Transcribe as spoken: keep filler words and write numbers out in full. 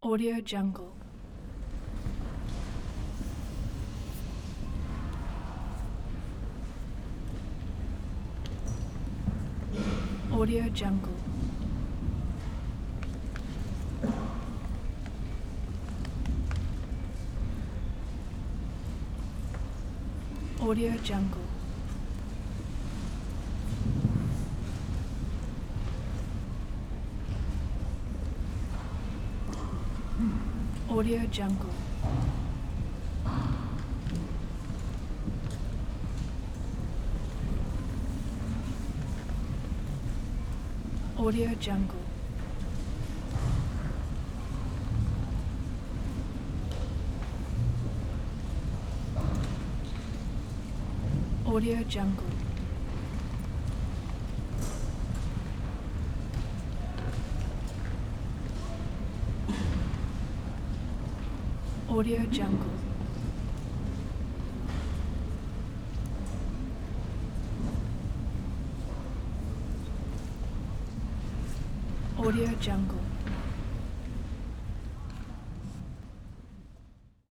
Audio Jungle. Audio Jungle. Audio Jungle. Audio Jungle. Audio Jungle. Audio Jungle. Audio Jungle. Audio Jungle.